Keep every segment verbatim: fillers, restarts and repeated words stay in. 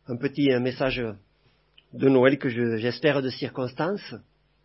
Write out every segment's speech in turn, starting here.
un petit un message de Noël que je, j'espère de circonstance,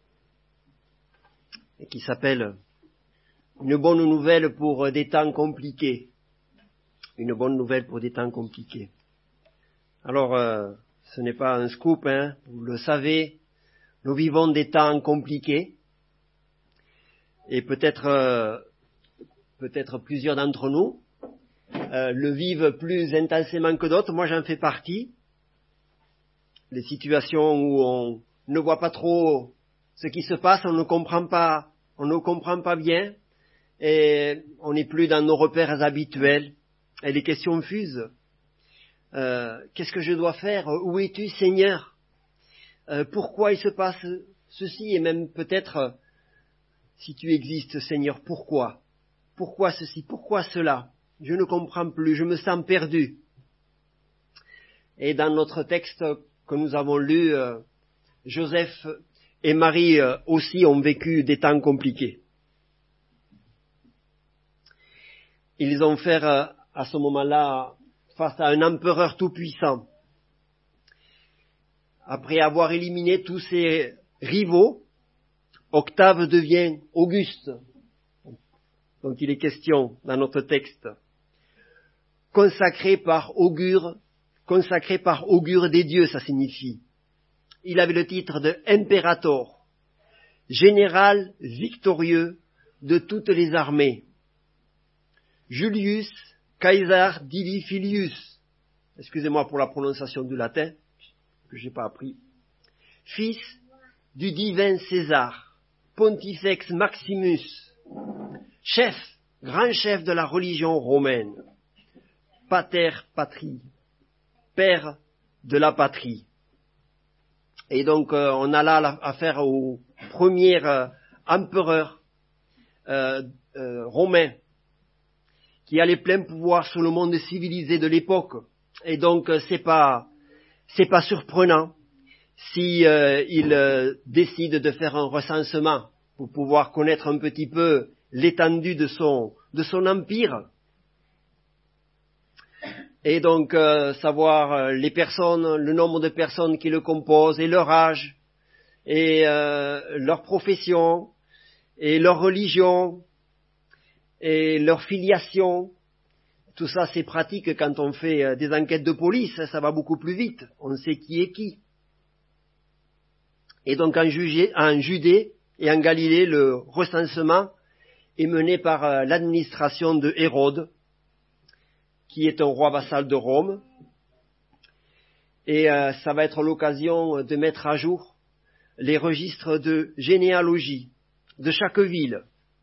et qui s'appelle « Une bonne nouvelle pour des temps compliqués ». Une bonne nouvelle pour des temps compliqués. Alors, euh, ce n'est pas un scoop, hein, vous le savez, nous vivons des temps compliqués, et peut-être, euh, peut-être plusieurs d'entre nous euh, le vivent plus intensément que d'autres. Moi, j'en fais partie. Les situations où on ne voit pas trop ce qui se passe, on ne comprend pas, on ne comprend pas bien, et on n'est plus dans nos repères habituels, et les questions fusent. Euh, qu'est-ce que je dois faire? Où es-tu, Seigneur? euh, Pourquoi il se passe ceci? Et même peut-être, si tu existes, Seigneur, pourquoi? Pourquoi ceci? Pourquoi cela? Je ne comprends plus, je me sens perdu. Et dans notre texte que nous avons lu, euh, Joseph et Marie euh, aussi ont vécu des temps compliqués. Ils ont fait euh, à ce moment-là face à un empereur tout-puissant. Après avoir éliminé tous ses rivaux, Octave devient Auguste, dont il est question dans notre texte, consacré par augure, consacré par augure des dieux, ça signifie. Il avait le titre de impérator, général victorieux de toutes les armées. Julius Caesar Divi Filius, excusez-moi pour la prononciation du latin, que je n'ai pas appris, fils du divin César, Pontifex Maximus, chef, grand chef de la religion romaine, pater patrie, père de la patrie. Et donc euh, on a là affaire au premier euh, empereur euh, euh, romain qui a les pleins pouvoirs sur le monde civilisé de l'époque. Et donc euh, c'est pas c'est pas surprenant si euh, il euh, décide de faire un recensement pour pouvoir connaître un petit peu l'étendue de son de son empire. Et donc euh, savoir euh, les personnes, le nombre de personnes qui le composent, et leur âge, et euh, leur profession, et leur religion, et leur filiation. Tout ça, c'est pratique quand on fait euh, des enquêtes de police, ça va beaucoup plus vite, on sait qui est qui. Et donc en, Jugé, en Judée et en Galilée, le recensement est mené par euh, l'administration de Hérode, qui est un roi vassal de Rome, et euh, ça va être l'occasion de mettre à jour les registres de généalogie de chaque ville.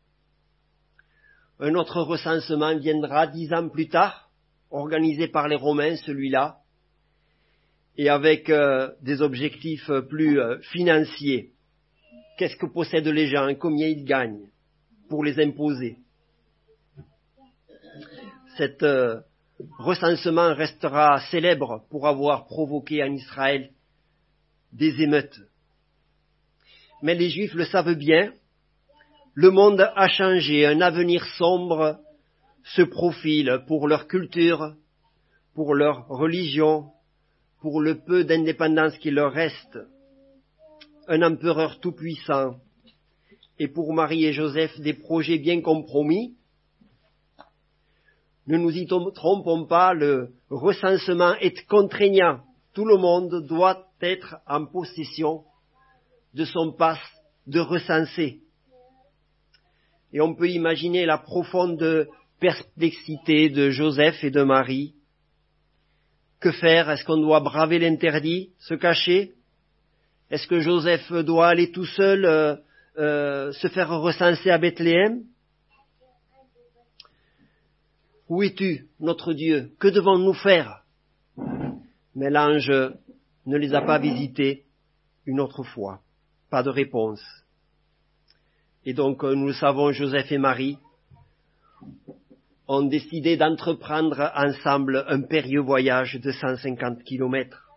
Un autre recensement viendra dix ans plus tard, organisé par les Romains, celui-là, et avec euh, des objectifs plus euh, financiers. Qu'est-ce que possèdent les gens, combien ils gagnent, pour les imposer. Cette euh, recensement restera célèbre pour avoir provoqué en Israël des émeutes. Mais les Juifs le savent bien, le monde a changé, un avenir sombre se profile pour leur culture, pour leur religion, pour le peu d'indépendance qui leur reste. Un empereur tout-puissant, et pour Marie et Joseph des projets bien compromis. Ne nous y trompons pas, le recensement est contraignant. Tout le monde doit être en possession de son passe de recensé. Et on peut imaginer la profonde perplexité de Joseph et de Marie. Que faire? Est-ce qu'on doit braver l'interdit, se cacher? Est-ce que Joseph doit aller tout seul euh, euh, se faire recenser à Bethléem? Où es-tu, notre Dieu? Que devons-nous faire? Mais l'ange ne les a pas visités une autre fois. Pas de réponse. Et donc, nous le savons, Joseph et Marie ont décidé d'entreprendre ensemble un périlleux voyage de cent cinquante kilomètres.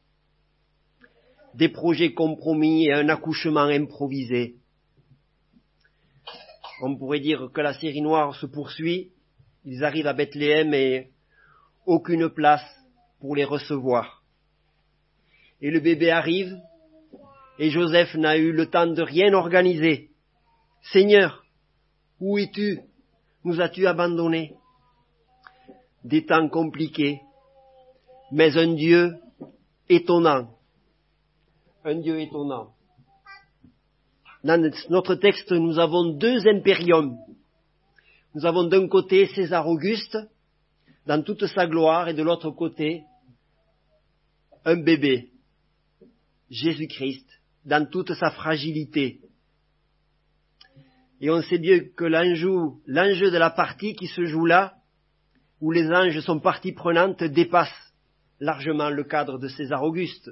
Des projets compromis et un accouchement improvisé. On pourrait dire que la série noire se poursuit. Ils arrivent à Bethléem et aucune place pour les recevoir. Et le bébé arrive, et Joseph n'a eu le temps de rien organiser. « Seigneur, où es-tu? Nous as-tu abandonnés ?» Des temps compliqués, mais un Dieu étonnant. Un Dieu étonnant. Dans notre texte, nous avons deux impériums. Nous avons d'un côté César Auguste, dans toute sa gloire, et de l'autre côté, un bébé, Jésus-Christ, dans toute sa fragilité. Et on sait bien que l'enjeu, l'enjeu de la partie qui se joue là, où les anges sont partie prenante, dépasse largement le cadre de César Auguste.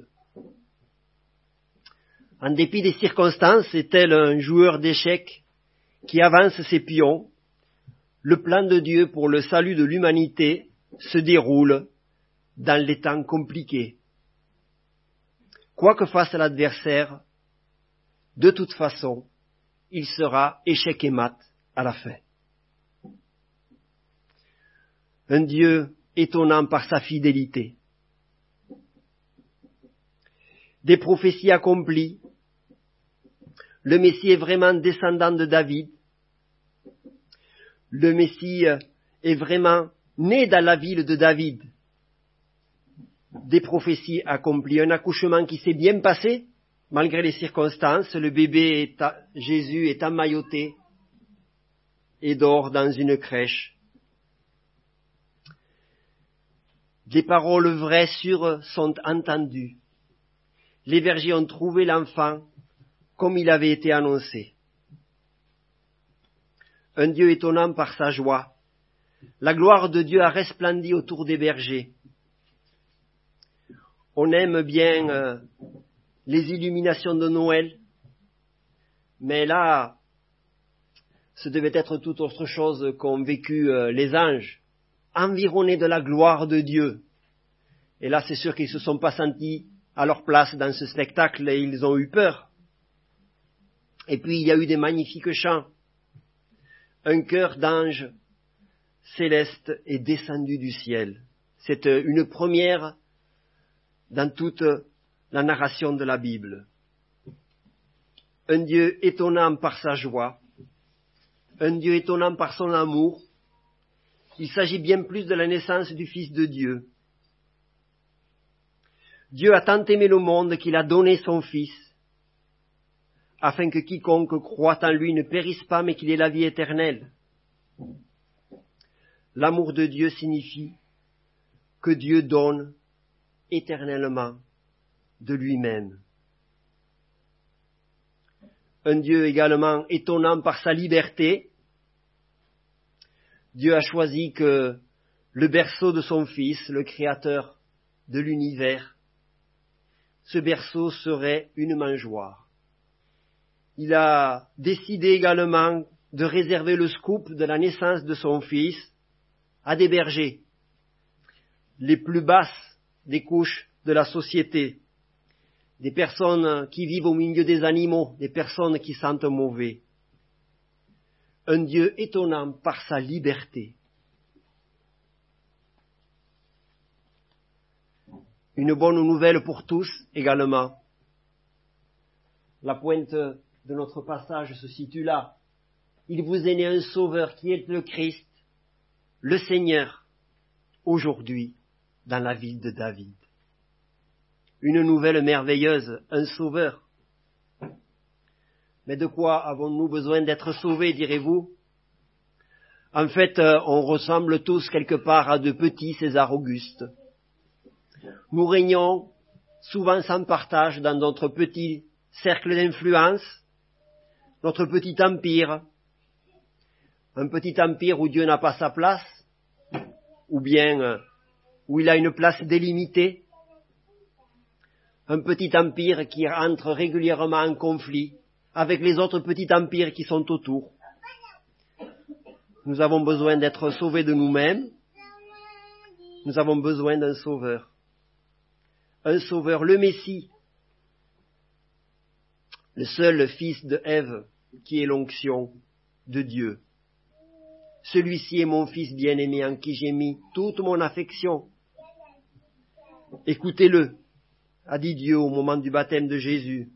En dépit des circonstances, c'est tel un joueur d'échecs qui avance ses pions. Le plan de Dieu pour le salut de l'humanité se déroule dans les temps compliqués. Quoi que fasse l'adversaire, de toute façon, il sera échec et mat à la fin. Un Dieu étonnant par sa fidélité. Des prophéties accomplies. Le Messie est vraiment descendant de David. Le Messie est vraiment né dans la ville de David. Des prophéties accomplies. Un accouchement qui s'est bien passé, malgré les circonstances. Le bébé, est à, Jésus, est emmailloté et dort dans une crèche. Des paroles vraies, sûres, sont entendues. Les bergers ont trouvé l'enfant comme il avait été annoncé. Un Dieu étonnant par sa joie. La gloire de Dieu a resplendi autour des bergers. On aime bien euh, les illuminations de Noël, mais là, ce devait être tout autre chose qu'ont vécu euh, les anges, environnés de la gloire de Dieu. Et là, c'est sûr qu'ils ne se sont pas sentis à leur place dans ce spectacle et ils ont eu peur. Et puis, il y a eu des magnifiques chants. Un chœur d'anges célestes est descendu du ciel. C'est une première dans toute la narration de la Bible. Un Dieu étonnant par sa joie, un Dieu étonnant par son amour. Il s'agit bien plus de la naissance du Fils de Dieu. Dieu a tant aimé le monde qu'il a donné son Fils, afin que quiconque croit en lui ne périsse pas, mais qu'il ait la vie éternelle. L'amour de Dieu signifie que Dieu donne éternellement de lui-même. Un Dieu également étonnant par sa liberté. Dieu a choisi que le berceau de son Fils, le Créateur de l'univers, ce berceau serait une mangeoire. Il a décidé également de réserver le scoop de la naissance de son Fils à des bergers, les plus basses des couches de la société, des personnes qui vivent au milieu des animaux, des personnes qui sentent mauvais. Un Dieu étonnant par sa liberté. Une bonne nouvelle pour tous également. La pointe de notre passage se situe là. Il vous est né un sauveur qui est le Christ, le Seigneur, aujourd'hui dans la ville de David. Une nouvelle merveilleuse, un sauveur. Mais de quoi avons-nous besoin d'être sauvés, direz-vous? En fait, on ressemble tous quelque part à de petits César Auguste. Nous régnons souvent sans partage dans notre petit cercle d'influence, notre petit empire, un petit empire où Dieu n'a pas sa place, ou bien où il a une place délimitée, un petit empire qui entre régulièrement en conflit avec les autres petits empires qui sont autour. Nous avons besoin d'être sauvés de nous-mêmes, nous avons besoin d'un sauveur. Un sauveur, le Messie, le seul fils de Ève qui est l'onction de Dieu. Celui-ci est mon fils bien-aimé en qui j'ai mis toute mon affection. Écoutez-le. a dit Dieu au moment du baptême de Jésus.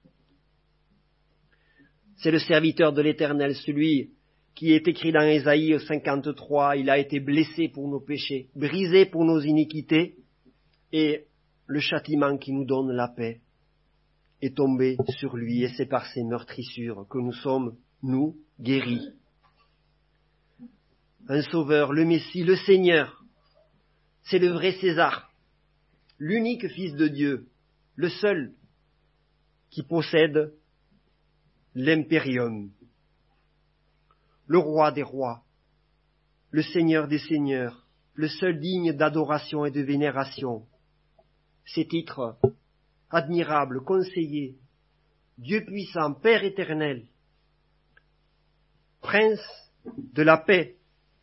C'est le serviteur de l'Éternel, celui qui est écrit dans Ésaïe cinquante-trois, il a été blessé pour nos péchés, brisé pour nos iniquités, et le châtiment qui nous donne la paix est tombé sur lui, et c'est par ses meurtrissures que nous sommes, nous, guéris. Un sauveur, le Messie, le Seigneur, c'est le vrai César, l'unique Fils de Dieu, le seul qui possède l'impérium, le roi des rois, le Seigneur des seigneurs, le seul digne d'adoration et de vénération. Ces titres, admirable, conseiller, Dieu puissant, Père éternel, Prince de la paix,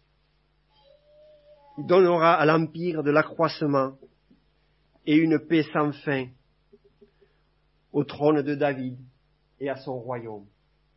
il donnera à l'empire de l'accroissement et une paix sans fin au trône de David et à son royaume.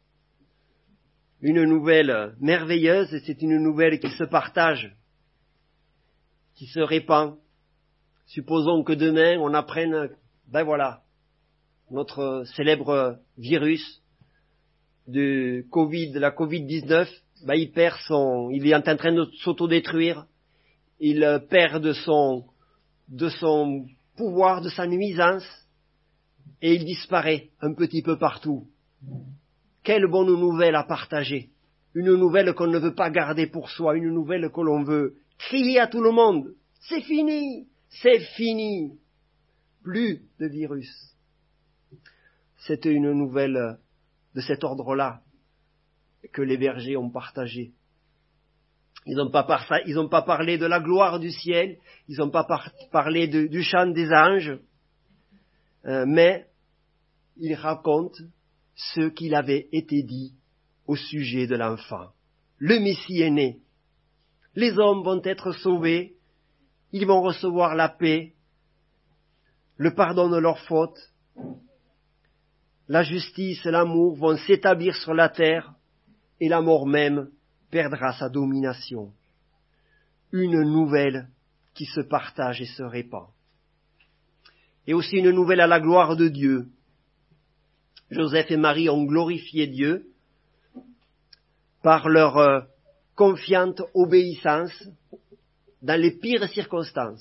Une nouvelle merveilleuse, et c'est une nouvelle qui se partage, qui se répand. Supposons que demain on apprenne, ben voilà, notre célèbre virus de Covid, de la covid dix-neuf, ben il perd son, il est en train de s'autodétruire, il perd de son, de son pouvoir, de sa nuisance, et il disparaît un petit peu partout. Quelle bonne nouvelle à partager. Une nouvelle qu'on ne veut pas garder pour soi, une nouvelle que l'on veut crier à tout le monde. C'est fini, c'est fini. Plus de virus. C'était une nouvelle de cet ordre-là que les bergers ont partagée. Ils n'ont pas, par ça, ils n'ont pas parlé de la gloire du ciel, ils n'ont pas par, parlé de, du chant des anges, euh, mais ils racontent ce qu'il avait été dit au sujet de l'enfant. Le Messie est né. Les hommes vont être sauvés, ils vont recevoir la paix, le pardon de leurs fautes, la justice et l'amour vont s'établir sur la terre et la mort même perdra sa domination. Une nouvelle qui se partage et se répand. Et aussi une nouvelle à la gloire de Dieu. Joseph et Marie ont glorifié Dieu par leur euh, confiante obéissance dans les pires circonstances.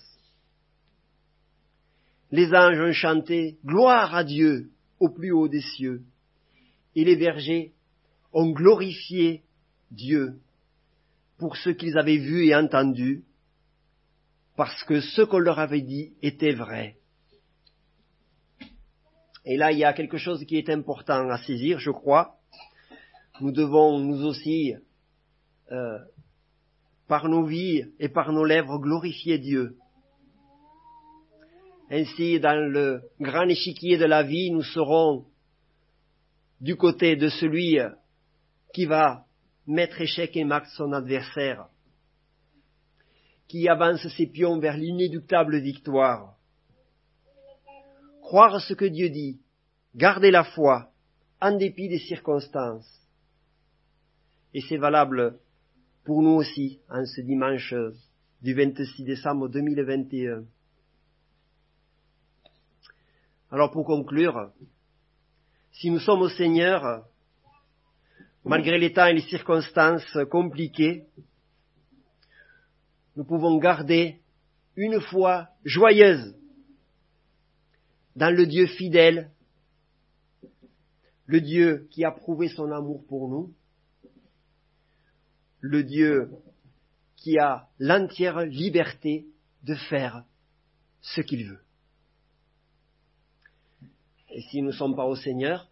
Les anges ont chanté « Gloire à Dieu au plus haut des cieux » et les bergers ont glorifié Dieu pour ce qu'ils avaient vu et entendu, parce que ce qu'on leur avait dit était vrai. Et là, il y a quelque chose qui est important à saisir, je crois. Nous devons, nous aussi, euh, par nos vies et par nos lèvres, glorifier Dieu. Ainsi, dans le grand échiquier de la vie, nous serons du côté de celui qui va mettre échec et mat son adversaire, qui avance ses pions vers l'inéluctable victoire. Croire ce que Dieu dit, garder la foi, en dépit des circonstances. Et c'est valable pour nous aussi, en ce dimanche du vingt-six décembre deux mille vingt et un. Alors pour conclure, si nous sommes au Seigneur, malgré les temps et les circonstances compliquées, nous pouvons garder une foi joyeuse dans le Dieu fidèle, le Dieu qui a prouvé son amour pour nous, le Dieu qui a l'entière liberté de faire ce qu'il veut. Et si nous ne sommes pas au Seigneur,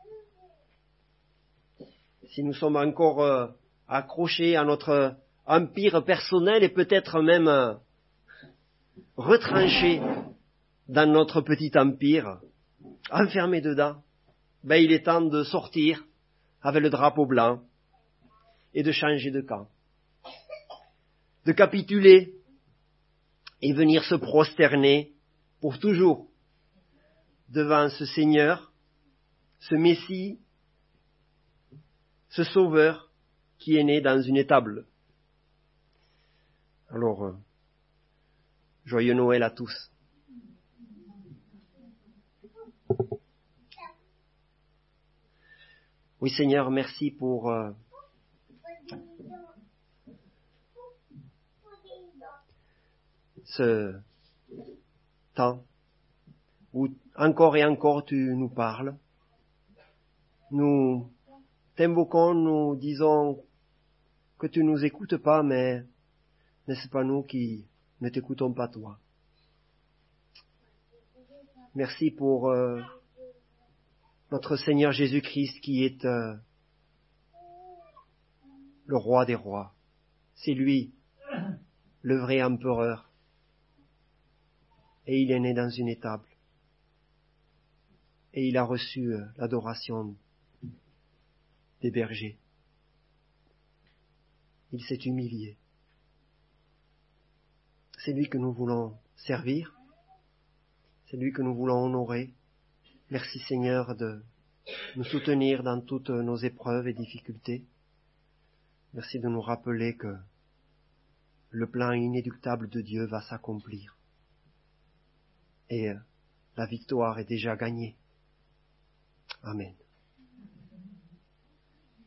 si nous sommes encore euh, accrochés à notre empire personnel et peut-être même euh, retranchés dans notre petit empire, enfermés dedans, ben il est temps de sortir avec le drapeau blanc et de changer de camp, de capituler et venir se prosterner pour toujours devant ce Seigneur, ce Messie, ce Sauveur qui est né dans une étable. Alors, euh, joyeux Noël à tous. Oui Seigneur, merci pour euh, ce temps où encore et encore tu nous parles. Nous t'invoquons, nous disons que tu nous écoutes pas, mais n'est-ce pas nous qui ne t'écoutons pas toi. Merci pour euh, notre Seigneur Jésus-Christ qui est euh, le roi des rois. C'est lui, le vrai empereur. Et il est né dans une étable. Et il a reçu euh, l'adoration des bergers. Il s'est humilié. C'est lui que nous voulons servir. C'est lui que nous voulons honorer. Merci Seigneur de nous soutenir dans toutes nos épreuves et difficultés. Merci de nous rappeler que le plan inéluctable de Dieu va s'accomplir. Et la victoire est déjà gagnée. Amen.